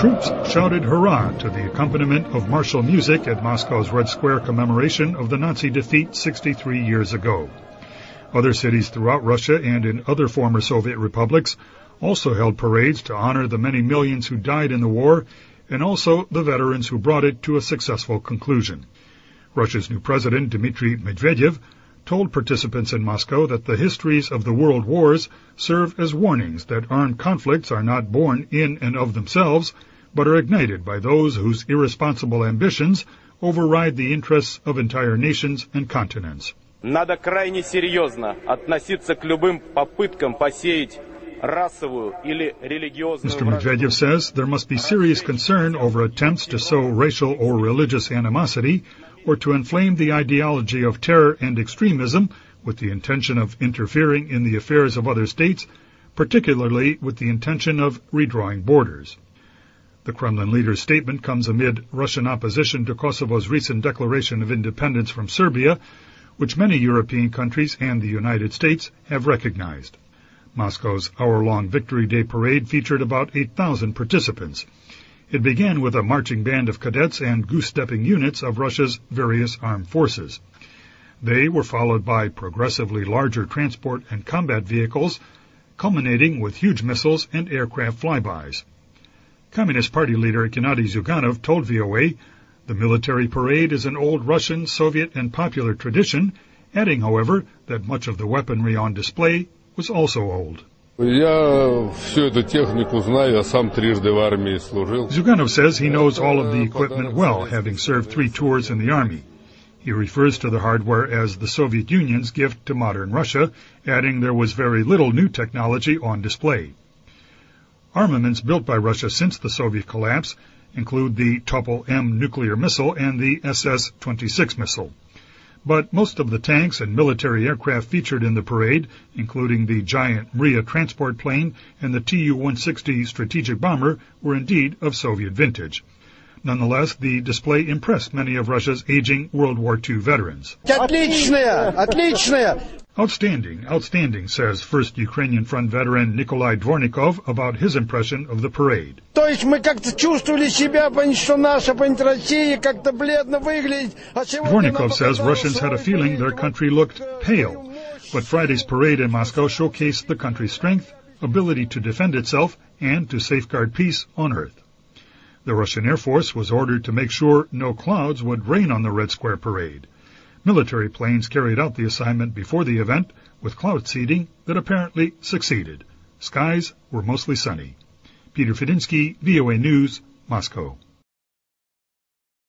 Troops shouted hurrah to the accompaniment of martial music at Moscow's Red Square commemoration of the Nazi defeat 63 years ago. Other cities throughout Russia and in other former Soviet republics also held parades to honor the many millions who died in the war and also the veterans who brought it to a successful conclusion. Russia's new president, Dmitry Medvedev, told participants in Moscow that the histories of the world wars serve as warnings that armed conflicts are not born in and of themselves, but are ignited by those whose irresponsible ambitions override the interests of entire nations and continents. Надо крайне серьезно относиться к любым попыткам посеять расовую или религиозную Mr. Medvedev says there must be serious concern over attempts to sow racial or religious animosity or to inflame the ideology of terror and extremism with the intention of interfering in the affairs of other states, particularly with the intention of redrawing borders. The Kremlin leader's statement comes amid Russian opposition to Kosovo's recent declaration of independence from Serbia, which many European countries and the United States have recognized. Moscow's hour-long Victory Day parade featured about 8,000 participants. It began with a marching band of cadets and goose-stepping units of Russia's various armed forces. They were followed by progressively larger transport and combat vehicles, culminating with huge missiles and aircraft flybys. Communist Party leader Gennady Zyuganov told VOA, "The military parade is an old Russian, Soviet, and popular tradition," adding, however, that much of the weaponry on display was also old. Zyuganov says he knows all of the equipment well, having served 3 tours in the army. He refers to the hardware as the Soviet Union's gift to modern Russia, adding there was very little new technology on display. Armaments built by Russia since the Soviet collapse include the Topol-M nuclear missile and the SS-26 missile. But most of the tanks and military aircraft featured in the parade, including the giant Mriya transport plane and the Tu-160 strategic bomber, were indeed of Soviet vintage. Nonetheless, the display impressed many of Russia's aging World War II veterans. Outstanding, outstanding, says First Ukrainian Front veteran Nikolai Dvornikov about his impression of the parade. Dvornikov says Russians had a feeling their country looked pale, but Friday's parade in Moscow showcased the country's strength, ability to defend itself, and to safeguard peace on Earth. The Russian Air Force was ordered to make sure no clouds would rain on the Red Square parade. Military planes carried out the assignment before the event with cloud seeding that apparently succeeded. Skies were mostly sunny. Peter Fedinsky, VOA News, Moscow.